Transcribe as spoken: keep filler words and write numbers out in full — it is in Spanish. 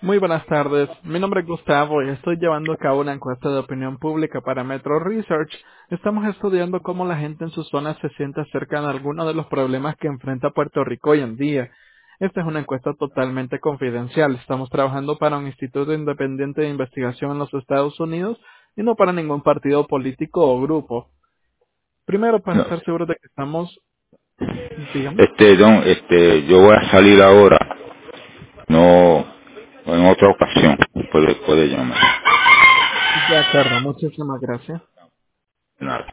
Muy buenas tardes, mi nombre es Gustavo y estoy llevando a cabo una encuesta de opinión pública para Metro Research. Estamos estudiando cómo la gente en su zona se siente acerca de algunos de los problemas que enfrenta Puerto Rico hoy en día. Esta es una encuesta totalmente confidencial. Estamos trabajando para un instituto independiente de investigación en los Estados Unidos y no para ningún partido político o grupo. Primero, para No. estar seguros de que estamos, dígame. Este, don, este, yo voy a salir ahora. No, en otra ocasión puede, puede llamar. De acuerdo, muchísimas gracias. Nada.